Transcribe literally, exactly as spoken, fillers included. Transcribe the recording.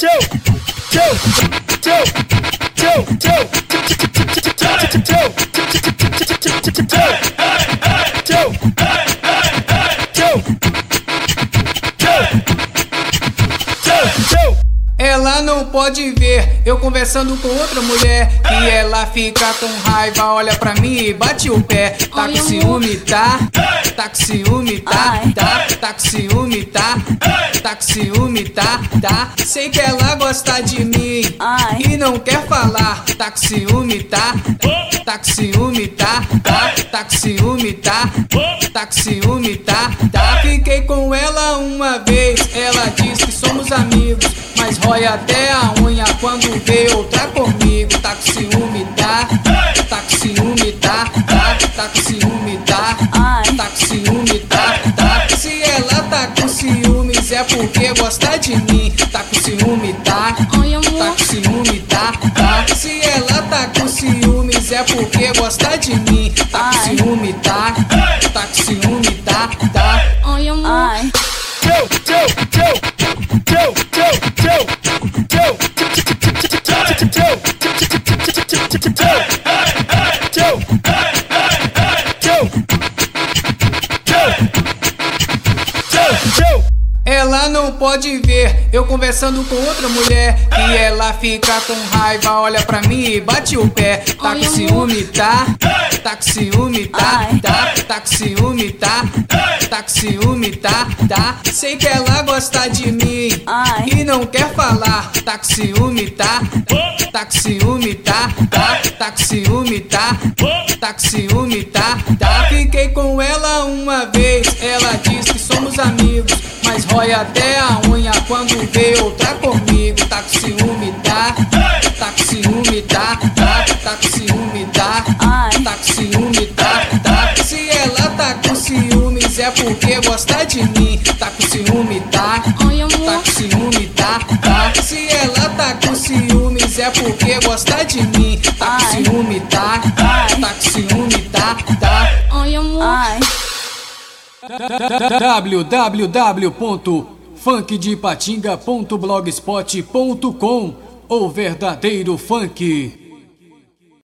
Ela não pode ver eu conversando com outra mulher, que ela fica com raiva, olha pra mim e bate o pé. Tá com ciúme, tá? Tá com ciúme, tá? Tá, tá com ciúme, tá? Tá com ciúme, tá? Tá. Sei que ela gosta de mim e não quer falar. Tá com ciúme, tá? Tá com ciúme, tá? Tá, tá com ciúme, tá? Tá com ciúme, tá? Tá. Fiquei com ela uma vez, ela diz que somos amigos, mas rói até a unha quando vê outra comigo. Tá com ciúme, tá? Tá com ciúme, tá? Tá, tá com ciúme, tá? Tá com ciúme, tá? Tá. Se ela tá com ciúmes é porque gosta de mim. Tá com ciúme, tá? Tá com ciúme, tá? Tá. Se ela tá com ciúmes é porque gosta de mim. Tá com ciúme, tá? Tá com ciúme, tá? Tá. Ai, amor. Ela não pode ver eu conversando com outra mulher, que ela fica com raiva, olha pra mim e bate o pé. Tá com ciúme, tá? Tá com ciúme, tá? Tá, tá com ciúme, tá? Tá com ciúme, tá? Tá. Sei que ela gosta de mim e não quer falar. Tá com ciúme, tá? Tá com ciúme, tá? Tá, tá com ciúme, tá? Tá com ciúme, tá? Tá. Fiquei com ela uma vez, ela diz que somos amigos, mas rói até a unha quando vê outra comigo. Tá com ciúme, tá? Tá com ciúme, tá? Tá, tá com ciúme, tá? Tá com ciúme, tá? Tá. Se ela tá com ciúmes é porque gosta de mim. Tá com ciúme, tá? Tá com ciúme, tá? Tá. Se ela tá com ciúmes é porque gosta de mim. Tá com ciúme, tá? Tá com ciúme, tá? Tá. Ai, amor. w w w ponto funk de patinga ponto blogspot ponto com, o verdadeiro funk.